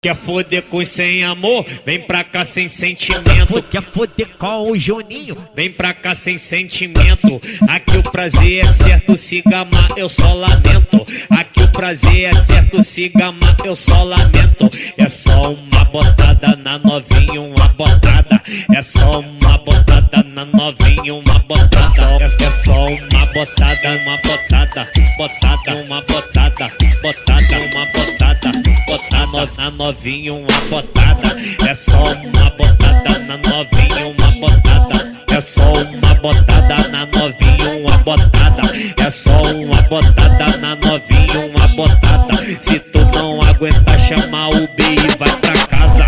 Quer foder com sem amor? Vem pra cá sem sentimento. Quer foder com o Juninho? Vem pra cá sem sentimento. Aqui o prazer é certo, se gamar eu só lamento. Aqui o prazer é certo, se gamar eu só lamento. É só uma botada na novinha, uma botada. É só uma botada na novinha, uma botada. É só uma botada, uma botada. Botada, uma botada. Botada, uma botada. Botada na novinha, uma botada. É só uma botada na novinha, uma botada. É só uma botada na novinha, uma botada. É só uma botada na novinha, uma botada. Se tu não aguentar, chama o B e vai pra casa.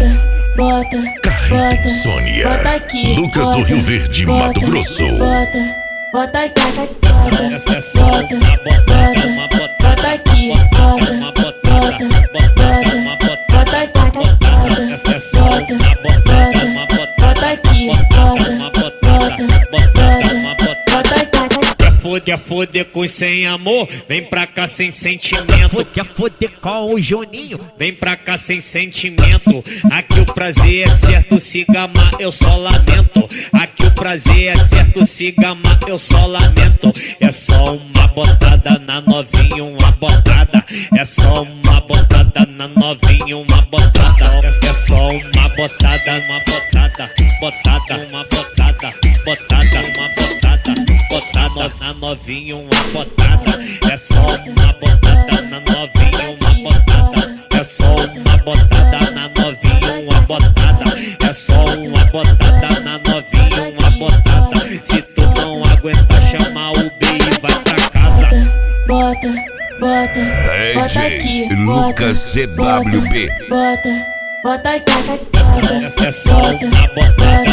Carreta Insônia. Bota aqui, Lucas bota, do Rio Verde, bota, Mato Grosso. Bota aqui, É só uma botada, uma botada. bota aqui, Uma botada, botada, uma botada. É só uma botada, uma botada. bota aqui, Uma botada, botada, uma botada. Quer foder com sem amor? Vem pra cá sem sentimento. Quer foder com o Juninho? Vem pra cá sem sentimento. Aqui o prazer é certo, se gamar eu só lamento. Aqui o prazer é certo, se gamar eu só lamento. É só uma botada na novinha, uma botada. É só uma botada na novinha, uma botada. É só uma botada, uma botada. Botada, uma botada. Botada, uma botada. Botada na novinha, uma botada. É só uma botada na novinha, uma botada. É só uma botada na novinha, uma botada. É só uma botada na novinha, uma botada. Se tu não aguentar, chama o B e vai pra casa. bota aqui, DJ Lucas CWB. bota aqui, É só uma botada.